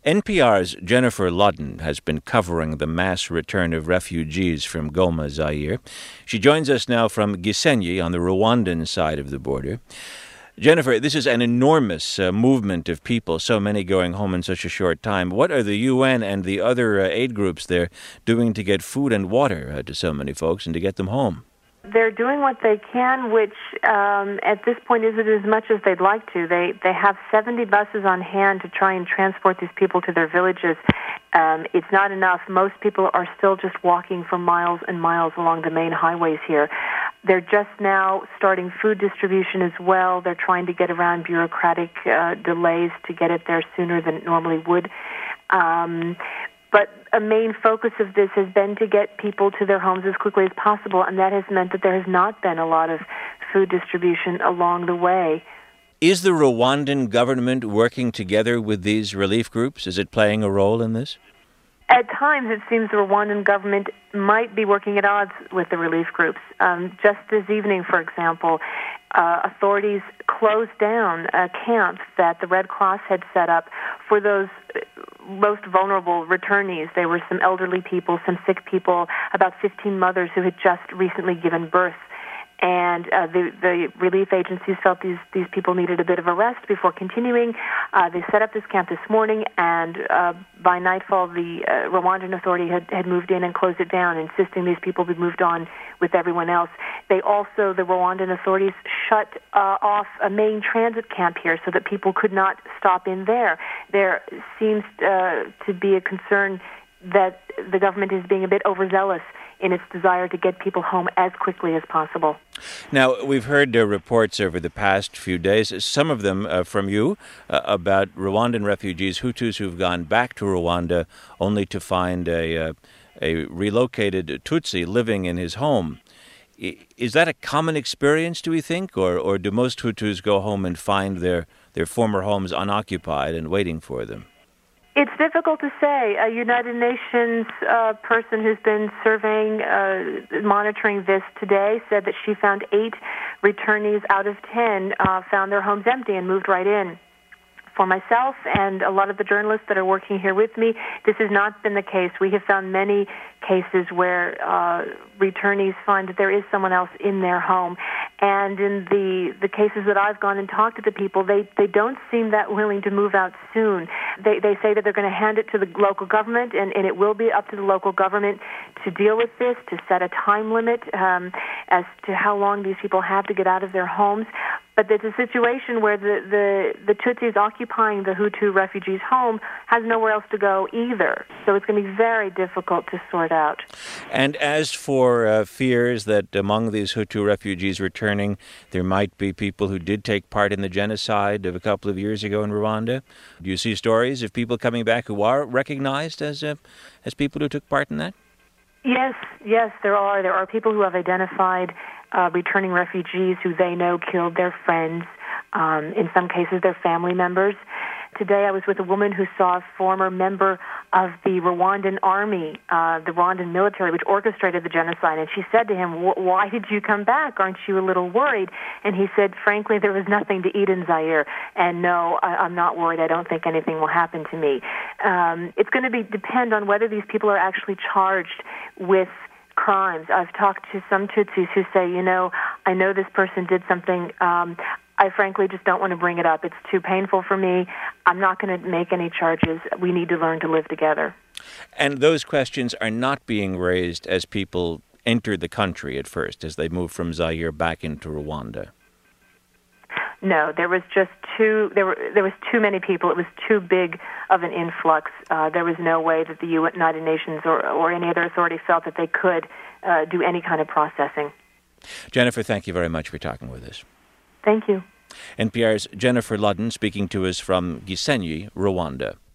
NPR's Jennifer Ludden has been covering the mass return of refugees from Goma, Zaire. She joins us now from Gisenyi on the Rwandan side of the border. Jennifer, this is an enormous movement of people, so many going home in such a short time. What are the UN and the other aid groups there doing to get food and water to so many folks and to get them home? They're doing what they can, which at this point isn't as much as they'd like to. They have 70 buses on hand to try and transport these people to their villages. It's not enough. Most people are still just walking for miles and miles along the main highways here. They're just now starting food distribution as well. They're trying to get around bureaucratic delays to get it there sooner than it normally would. But a main focus of this has been to get people to their homes as quickly as possible, and that has meant that there has not been a lot of food distribution along the way. Is the Rwandan government working together with these relief groups? Is it playing a role in this? At times, it seems the Rwandan government might be working at odds with the relief groups. Just this evening, for example, authorities closed down a camp that the Red Cross had set up for those most vulnerable returnees. There were some elderly people, some sick people, about 15 mothers who had just recently given birth. And the relief agencies felt these people needed a bit of a rest before continuing. They set up this camp this morning, and by nightfall, the Rwandan authority had moved in and closed it down, insisting these people be moved on with everyone else. They also, the Rwandan authorities, shut off a main transit camp here so that people could not stop in there. There seems to be a concern that the government is being a bit overzealous in its desire to get people home as quickly as possible. Now, we've heard reports over the past few days, some of them from you, about Rwandan refugees, Hutus who've gone back to Rwanda only to find a relocated Tutsi living in his home. Is that a common experience, do we think, or do most Hutus go home and find their former homes unoccupied and waiting for them? It's difficult to say. A United Nations person who's been surveying, monitoring this today, said that she found 8 returnees out of 10 found their homes empty and moved right in. For myself and a lot of the journalists that are working here with me, this has not been the case. We have found many cases where returnees find that there is someone else in their home. And in the cases that I've gone and talked to the people, they don't seem that willing to move out soon. They say that they're going to hand it to the local government, and it will be up to the local government to deal with this, to set a time limit as to how long these people have to get out of their homes. But there's a situation where the Tutsis occupying the Hutu refugees' home has nowhere else to go either. So it's going to be very difficult to sort out. And as for fears that among these Hutu refugees returning, there might be people who did take part in the genocide of a couple of years ago in Rwanda, do you see stories of people coming back who are recognized as people who took part in that? Yes, there are. There are people who have identified returning refugees who they know killed their friends, in some cases their family members. Today I was with a woman who saw a former member of the Rwandan army, the Rwandan military, which orchestrated the genocide, and she said to him, "Why did you come back? Aren't you a little worried?" And he said, "Frankly, there was nothing to eat in Zaire, and no, I'm not worried. I don't think anything will happen to me." It's going to depend on whether these people are actually charged with crimes. I've talked to some Tutsis who say, I know this person did something. I frankly just don't want to bring it up. It's too painful for me. I'm not going to make any charges. We need to learn to live together. And those questions are not being raised as people enter the country at first, as they move from Zaire back into Rwanda. No, there was just too many people. It was too big of an influx. There was no way that the United Nations or any other authority felt that they could do any kind of processing. Jennifer, thank you very much for talking with us. Thank you. NPR's Jennifer Ludden speaking to us from Gisenyi, Rwanda.